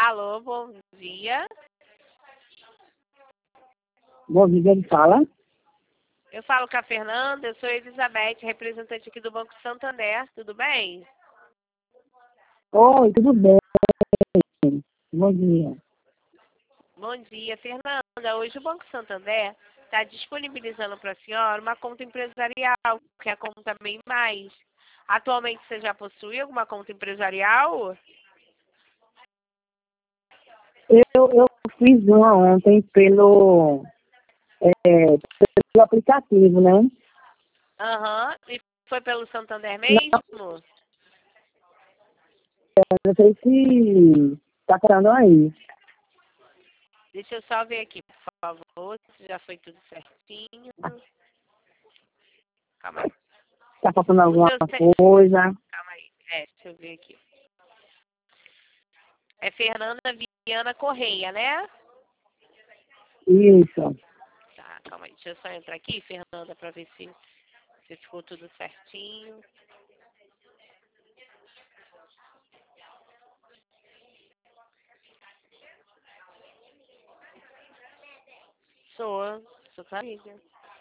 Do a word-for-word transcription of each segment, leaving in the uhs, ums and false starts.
Alô, bom dia. Bom dia, ele fala. Eu falo com a Fernanda, eu sou a Elizabeth, representante aqui do Banco Santander, tudo bem? Oi, tudo bem? Bom dia. Bom dia, Fernanda. Hoje o Banco Santander está disponibilizando para a senhora uma conta empresarial, que é a conta MEI Mais. Atualmente você já possui alguma conta empresarial? Eu, eu fiz uma ontem pelo, é, pelo aplicativo, né? Aham. E foi pelo Santander mesmo? Não sei se tá falando aí. Deixa eu só ver aqui, por favor, se já foi tudo certinho. Calma aí. Tá faltando alguma seu... coisa. Calma aí. É, deixa eu ver aqui. É Fernanda Viana Correia, né? Isso. Tá, calma aí. Deixa eu só entrar aqui, Fernanda, para ver se, se ficou tudo certinho. Sou, sou sua amiga.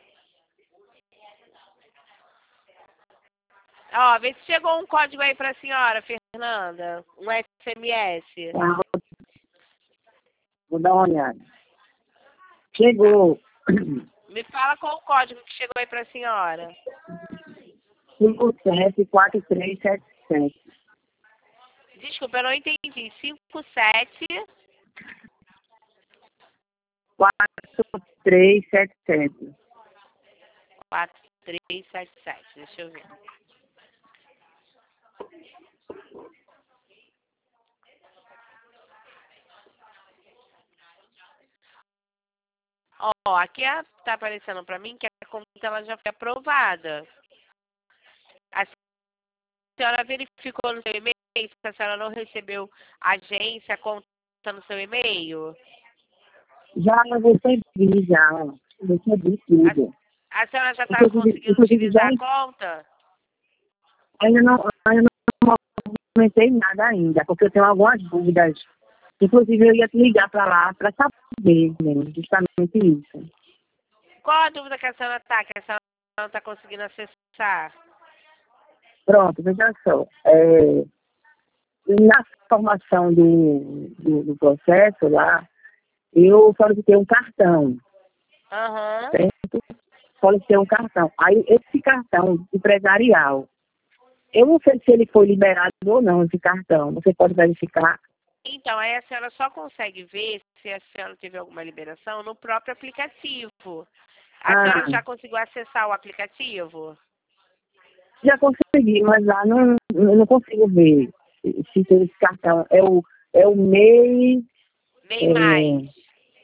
Ó, vê se chegou um código aí pra senhora, Fernanda. Um S M S. Tá, vou dar uma olhada. Chegou. Me fala qual o código que chegou aí pra senhora. cinco sete quatro três sete sete. Desculpa, eu não entendi. cinco sete quatro três sete sete. quatro três sete sete. Deixa eu ver. Ó, aqui a- tá aparecendo pra mim que a conta ela já foi aprovada. A senhora verificou no seu e-mail se a senhora não recebeu a agência, a conta no seu e-mail? Já eu recebi, já. Eu recebi tudo. A, a senhora já está Inclusive, conseguindo inclusive já utilizar a conta? ainda não, ainda não comentei nada ainda, porque eu tenho algumas dúvidas. Inclusive, eu ia te ligar para lá para saber mesmo, justamente isso. Qual a dúvida que a senhora está, que a senhora não está conseguindo acessar? Pronto, veja só. É, na formação do, do, do processo lá, eu solicitei um cartão, Aham. certo? Solicitei um cartão. Aí, esse cartão empresarial, eu não sei se ele foi liberado ou não, esse cartão. Você pode verificar? Então, aí a senhora só consegue ver se a senhora teve alguma liberação no próprio aplicativo. A Ah, senhora já conseguiu acessar o aplicativo? já consegui, mas lá não, eu não consigo ver se tem esse cartão. É o, é o MEI. MEI Mais. É,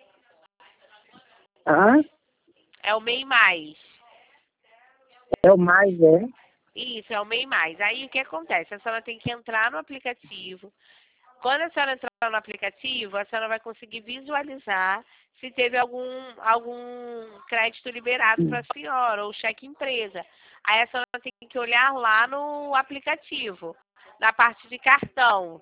ah, É o MEI Mais. é o mais, é? Isso, é o MEI Mais. Aí o que acontece? A senhora tem que entrar no aplicativo. Quando a senhora entrar no aplicativo, a senhora vai conseguir visualizar se teve algum, algum crédito liberado para a senhora, ou cheque empresa. Aí a senhora tem que olhar lá no aplicativo, na parte de cartão.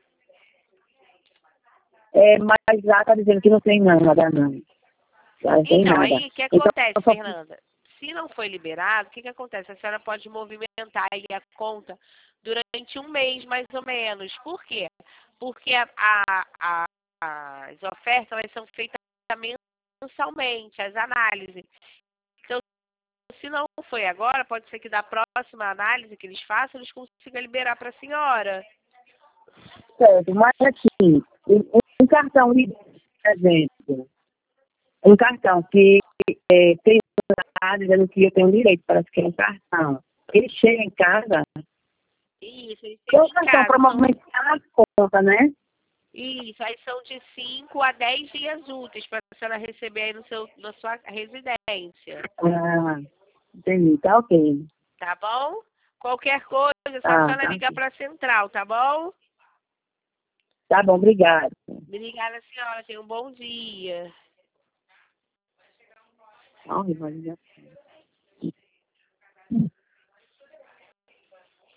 É, mas lá tá dizendo que não tem não, nada não. Lá não tem Então, nada. aí o que Então, acontece, eu só... Fernanda? Se não foi liberado, o que, que acontece? A senhora pode movimentar aí a conta durante um mês, mais ou menos. Por quê? Porque a, a, a, as ofertas elas são feitas mensalmente, as análises. Então, se não foi agora, pode ser que da próxima análise que eles façam, eles consigam liberar para a senhora. Certo, mas aqui, um, um cartão de exemplo, um cartão que é, tem lá dizendo que eu tenho direito para que é um cartão. Ele chega em casa, Isso, eles tem têm um em cartão para casa. São, movimentar na conta, né? isso, aí são de cinco a dez dias úteis para a senhora receber aí no seu, na sua residência. Ah, entendi, tá ok. Tá bom? Qualquer coisa, só a Ah, senhora tá, ligar para a central, tá bom? tá bom, obrigado. Obrigada, senhora. Tenha um bom dia. Ó, Rivalina.